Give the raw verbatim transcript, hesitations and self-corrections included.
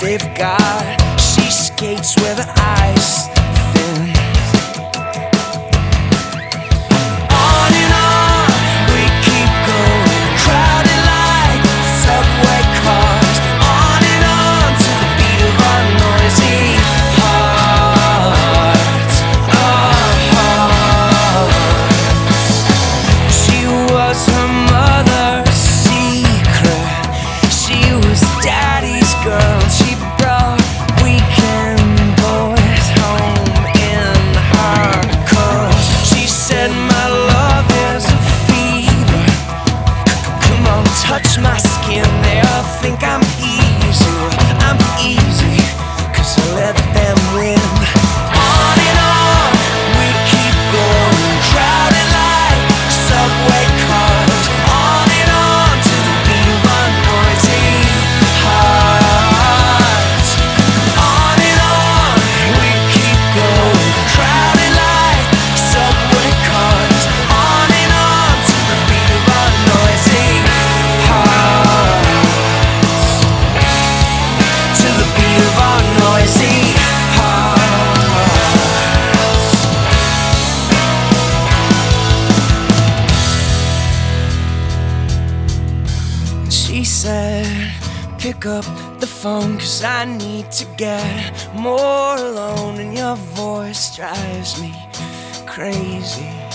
they've got. She skates where the ice thins. On and on we keep going, crowded like subway cars. On and on to the beat of our noisy hearts, our hearts. She was her mother's secret. She was daddy's girl. She brought weekend boys home in her curls. She said my love is a fever. Come on, touch my skin. They all think I'm easy. I'm easy, 'cause I let them win. On and on we keep going, crowded like subway cars. On and on to the beat of our noisy hearts. On and on we keep going, crowded like subway cars. On and on to the beat of our noisy hearts. To the beat of our noisy hearts. She said, pick up the phone, 'cause I need to get more alone, and your voice drives me crazy.